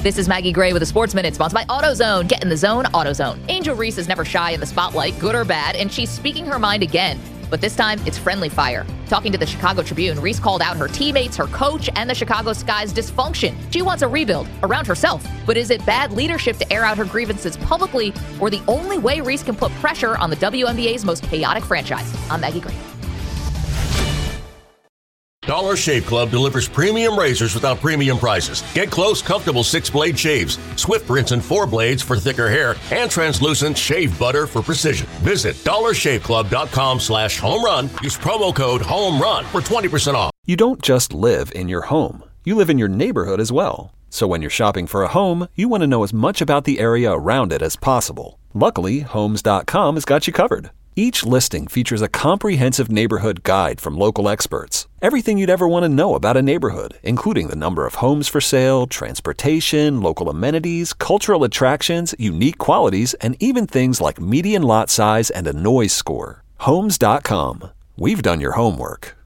This is Maggie Gray with a Sports Minute, sponsored by AutoZone. Get in the zone, AutoZone. Angel Reese is never shy in the spotlight, good or bad, and she's speaking her mind again. But this time, it's friendly fire. Talking to the Chicago Tribune, Reese called out her teammates, her coach, and the Chicago Sky's dysfunction. She wants a rebuild around herself. But is it bad leadership to air out her grievances publicly, or the only way Reese can put pressure on the WNBA's most chaotic franchise? I'm Maggie Gray. Dollar Shave Club delivers premium razors without premium prices. Get close, comfortable 6-blade shaves, swift rinse and 4 blades for thicker hair, and translucent shave butter for precision. Visit dollarshaveclub.com/home run. Use promo code HOMERUN for 20% off. You don't just live in your home. You live in your neighborhood as well. So when you're shopping for a home, you want to know as much about the area around it as possible. Luckily, Homes.com has got you covered. Each listing features a comprehensive neighborhood guide from local experts. Everything you'd ever want to know about a neighborhood, including the number of homes for sale, transportation, local amenities, cultural attractions, unique qualities, and even things like median lot size and a noise score. Homes.com. We've done your homework.